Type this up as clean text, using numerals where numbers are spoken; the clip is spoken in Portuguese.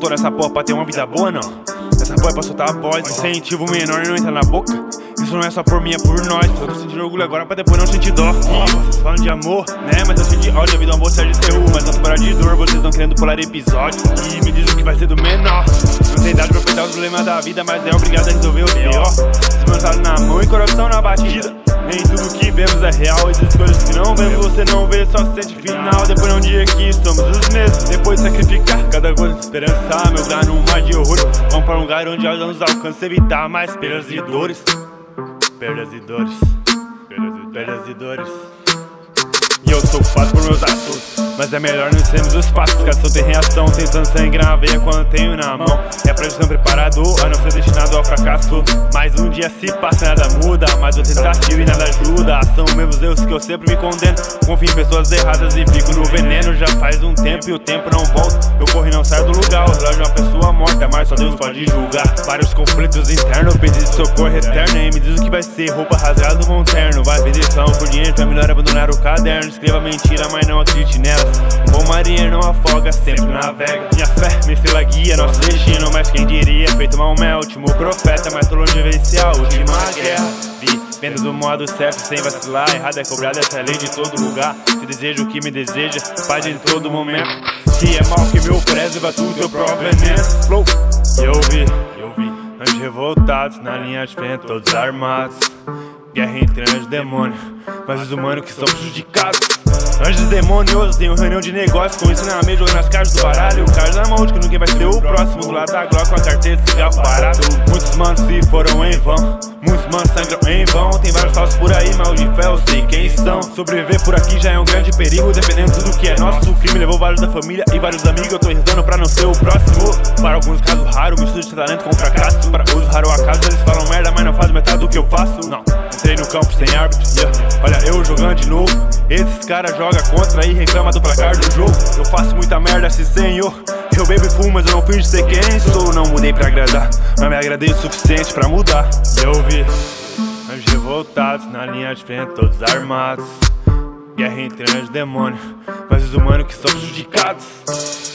voltou nessa porra pra ter uma vida boa, não. Essa porra é pra soltar a voz, incentivo menor e não entra na boca. Isso não é só por mim, é por nós. Eu tô sentindo orgulho agora pra depois não sentir dó. Vocês falam de amor, né? Mas eu senti ódio, a vida é um amor serve de terror. Mas não parar de dor, vocês estão querendo pular episódio. E me dizem que vai ser do menor. Não tem idade pra pensar os problemas da vida, mas é obrigado a resolver o pior. Desmansado na mão e coração na batida. Nem tudo que vemos é real, existem coisas que não vemos, você não vê, só sente final. Depois de um dia que somos os mesmos, depois de sacrificar cada coisa de esperança, meu lugar num mar de horror. Vamos pra um lugar onde ela nos alcança, evitar mais perdas e dores. Perdas e dores, perdas e dores. E eu sou culpado por meus atos, mas é melhor não sermos os passos. Caso tem reação, tentando sangrar na veia quando tenho na mão. É pra eu ser preparado a não ser destinado ao fracasso. Mais um dia se passa, nada muda, mas eu tentativa e nada ajuda. São meus erros que eu sempre me condeno. Confio em pessoas erradas e fico no veneno. Já faz um tempo e o tempo não volta. Eu corro e não saio do lugar, o relógio é uma pessoa morta, mas só Deus pode julgar. Vários conflitos internos, pedi de socorro eterno. E me diz o que vai ser, roupa rasgada do monterno. Vai pedir são por dinheiro, é melhor abandonar o caderno. Escreva mentira, mas não acredite nelas. Um bom marinheiro não afoga, sempre navega. Minha fé, minha estrela guia, nosso destino. Mas quem diria, feito Maomé, último profeta. Mas tô longe de vencer a última guerra. Vendo do modo certo, sem vacilar. Errado é cobrado, essa é lei de todo lugar. Te desejo o que me deseja, paz em todo momento. Se é mal que me opressa, vai tudo eu provo veneno. Flow. Eu vi anjos revoltados na linha de frente, todos armados. Guerra entre anjos e demônios, mas os humanos que são prejudicados. Anjos demoniosos, tem reunião de negócio com ensinamento, jogando nas cartas do baralho. O carro na mão de que ninguém vai ser o próximo. Do lado da Glock com a carteira de cigarro parado. Muitos manos se foram em vão, muitos manos sangram em vão. Tem vários falsos por aí, mas de fé eu sei quem são. Sobreviver por aqui já é um grande perigo, dependendo de tudo que é nosso. O crime levou vários da família e vários amigos. Eu tô rezando pra não ser o próximo. Para alguns casos raros, mistura de talento com fracasso. Para outros raro acaso, eles falam merda, mas não fazem metade do que eu faço. Não, entrei no campo sem árbitro, olha eu jogando de novo. Esses caras jogam contra e reclama do placar do jogo. Eu faço muita merda, sim senhor. Eu bebo e fumo, mas eu não finjo ser quem sou. Não mudei pra agradar, mas me agradei o suficiente pra mudar. E eu vi anjos revoltados na linha de frente, todos armados. Guerra entre anjos e demônios, mas os humanos que são prejudicados.